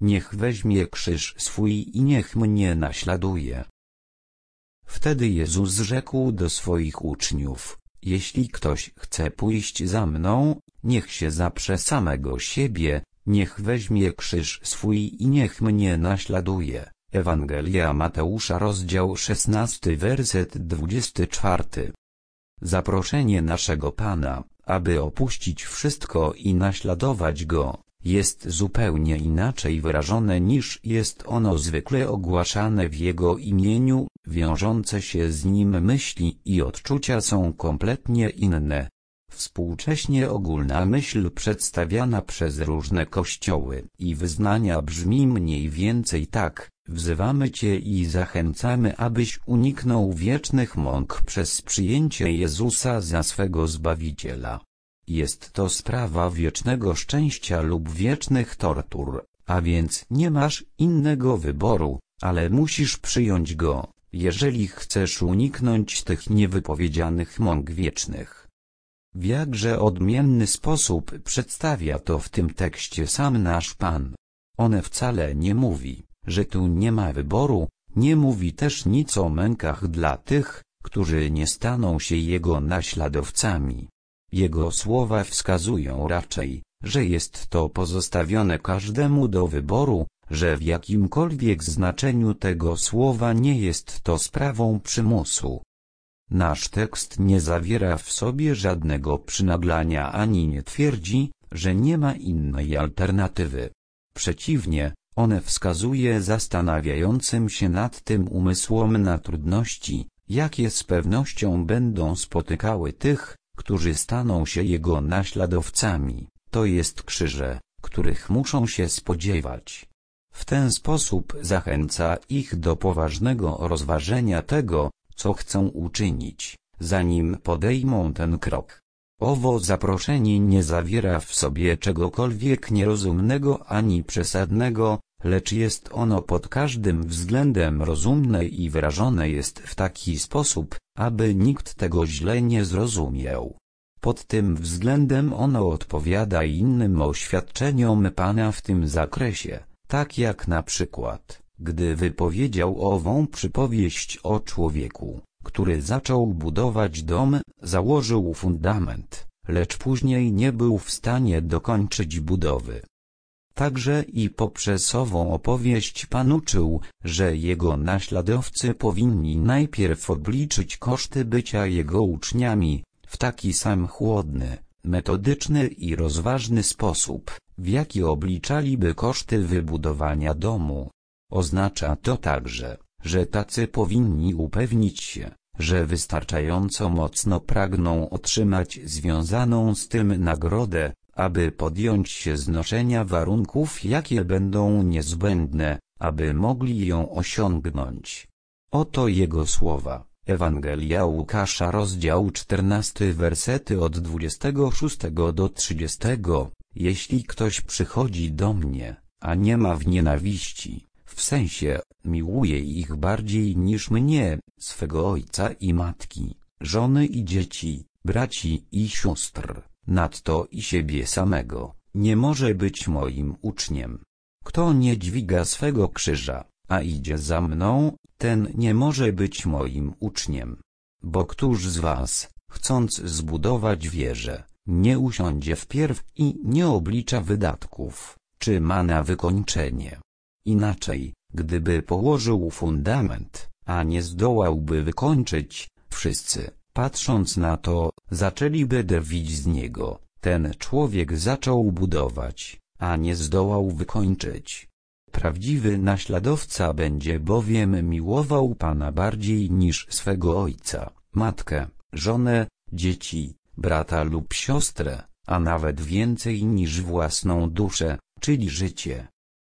niech weźmie krzyż swój i niech mnie naśladuje. Wtedy Jezus rzekł do swoich uczniów: jeśli ktoś chce pójść za mną, niech się zaprze samego siebie, niech weźmie krzyż swój i niech mnie naśladuje. Ewangelia Mateusza, rozdział 16, werset 24. Zaproszenie naszego Pana, aby opuścić wszystko i naśladować Go, jest zupełnie inaczej wyrażone niż jest ono zwykle ogłaszane w Jego imieniu. Wiążące się z Nim myśli i odczucia są kompletnie inne. Współcześnie ogólna myśl przedstawiana przez różne kościoły i wyznania brzmi mniej więcej tak: wzywamy Cię i zachęcamy, abyś uniknął wiecznych mąk przez przyjęcie Jezusa za swego Zbawiciela. Jest to sprawa wiecznego szczęścia lub wiecznych tortur, a więc nie masz innego wyboru, ale musisz przyjąć Go, jeżeli chcesz uniknąć tych niewypowiedzianych mąk wiecznych. W jakże odmienny sposób przedstawia to w tym tekście sam nasz Pan. On wcale nie mówi, że tu nie ma wyboru, nie mówi też nic o mękach dla tych, którzy nie staną się Jego naśladowcami. Jego słowa wskazują raczej, że jest to pozostawione każdemu do wyboru, że w jakimkolwiek znaczeniu tego słowa nie jest to sprawą przymusu. Nasz tekst nie zawiera w sobie żadnego przynaglania ani nie twierdzi, że nie ma innej alternatywy. Przeciwnie, on wskazuje zastanawiającym się nad tym umysłom na trudności, jakie z pewnością będą spotykały tych, którzy staną się Jego naśladowcami, to jest krzyże, których muszą się spodziewać. W ten sposób zachęca ich do poważnego rozważenia tego, co chcą uczynić, zanim podejmą ten krok. Owo zaproszenie nie zawiera w sobie czegokolwiek nierozumnego ani przesadnego, lecz jest ono pod każdym względem rozumne i wyrażone jest w taki sposób, aby nikt tego źle nie zrozumiał. Pod tym względem ono odpowiada innym oświadczeniom Pana w tym zakresie, tak jak na przykład, gdy wypowiedział ową przypowieść o człowieku, który zaczął budować dom, założył fundament, lecz później nie był w stanie dokończyć budowy. Także i poprzez ową opowieść Pan uczył, że Jego naśladowcy powinni najpierw obliczyć koszty bycia Jego uczniami, w taki sam chłodny, metodyczny i rozważny sposób, w jaki obliczaliby koszty wybudowania domu. Oznacza to także, że tacy powinni upewnić się, że wystarczająco mocno pragną otrzymać związaną z tym nagrodę, aby podjąć się znoszenia warunków, jakie będą niezbędne, aby mogli ją osiągnąć. Oto jego słowa. Ewangelia Łukasza, rozdział 14, wersety od 26 do 30. Jeśli ktoś przychodzi do mnie, a nie ma w nienawiści, w sensie, miłuje ich bardziej niż mnie, swego ojca i matki, żony i dzieci, braci i sióstr, nadto i siebie samego, nie może być moim uczniem. Kto nie dźwiga swego krzyża, a idzie za mną, ten nie może być moim uczniem. Bo któż z was, chcąc zbudować wieżę, nie usiądzie wpierw i nie oblicza wydatków, czy ma na wykończenie? Inaczej, gdyby położył fundament, a nie zdołałby wykończyć, wszyscy, patrząc na to, zaczęliby drwić z niego. Ten człowiek zaczął budować, a nie zdołał wykończyć. Prawdziwy naśladowca będzie bowiem miłował Pana bardziej niż swego ojca, matkę, żonę, dzieci, brata lub siostrę, a nawet więcej niż własną duszę, czyli życie.